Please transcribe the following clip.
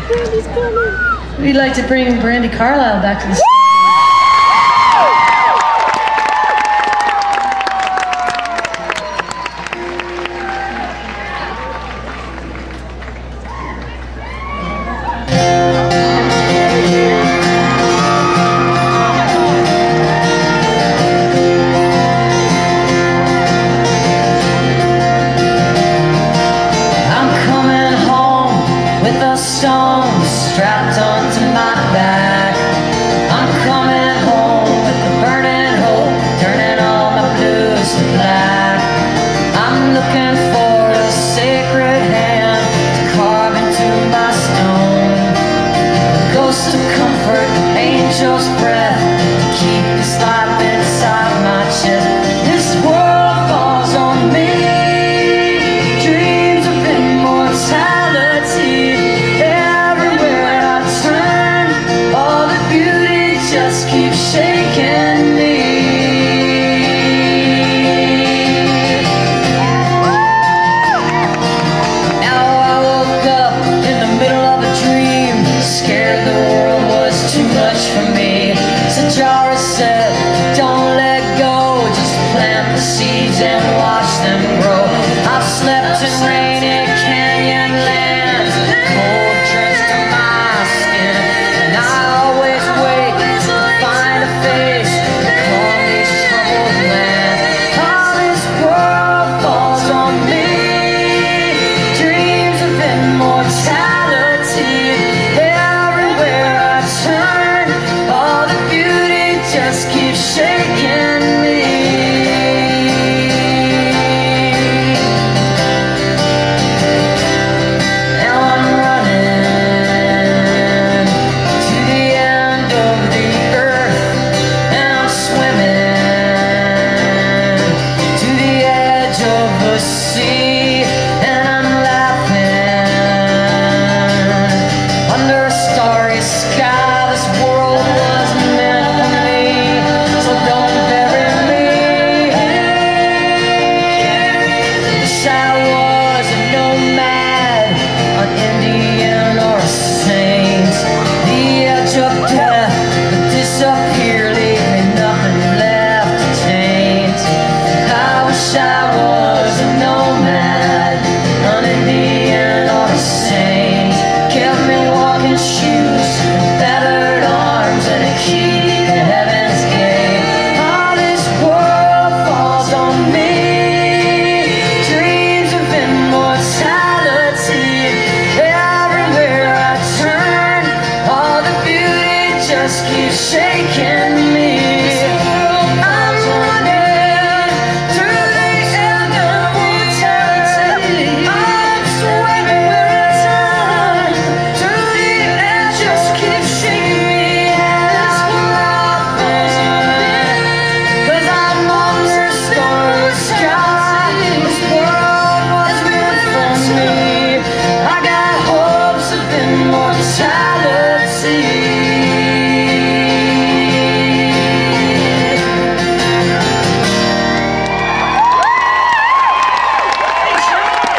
Brandy's coming. We'd like to bring Brandi Carlile back to the stage. Stones strapped onto my back. I'm coming home with a burning hope, turning all my blues to black. I'm looking for a sacred hand to carve into my stone, a ghost of comfort, angel's breath to keep this life inside my chest. This world falls on me, dreams of immortality. Just keep shaking me. Now I woke up in the middle of a dream, scared the world was too much for me. So Jara said, don't let go, just plant the seeds and watch them grow. I've slept in rainy canyon lands, cold drenched on my skin, and I always wait face to calm this troubled land. All this world falls on me, dreams of immortality. Everywhere I turn, all the beauty just keeps shaking me. Now I'm running to the end of the earth, sea, and I'm laughing under a starry sky. This world wasn't meant for me, so don't bury me. Wish I was a nomad, an Indian or a saint. The edge of death would disappear, leave me nothing left to taint. I wish I was a nomad, an Indian or a saint. Kept me walking shoes and feathered arms, and a key to heaven's gate. All this world falls on me, dreams of immortality. Everywhere I turn, all the beauty just keeps shaking.